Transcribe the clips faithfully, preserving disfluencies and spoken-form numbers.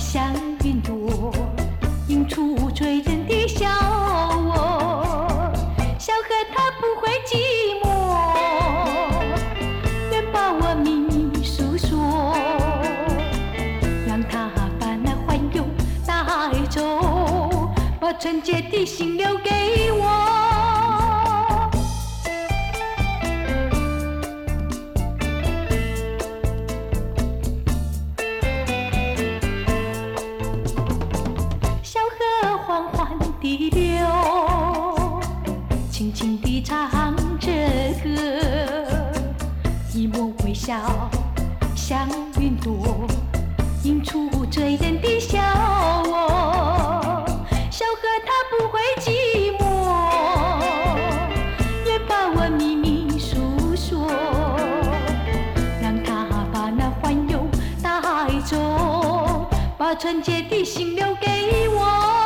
像云朵，映出醉人的笑窝。小河它不会寂寞，愿把我秘密诉说，让它把那欢忧带走，把纯洁的心留给我。缓缓地流，轻轻地唱着歌，一抹微笑像云朵，映出醉人的笑窝。小河它不会寂寞，愿把我秘密诉说，让它把那欢忧带走，把纯洁的心留给我。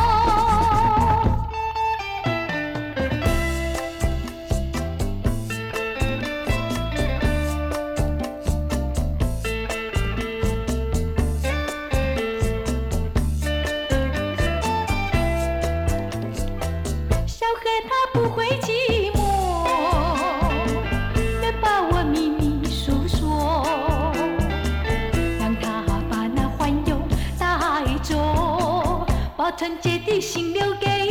小河它不会寂寞，愿把我秘密诉说，让它把那欢忧带走，把纯洁的心留给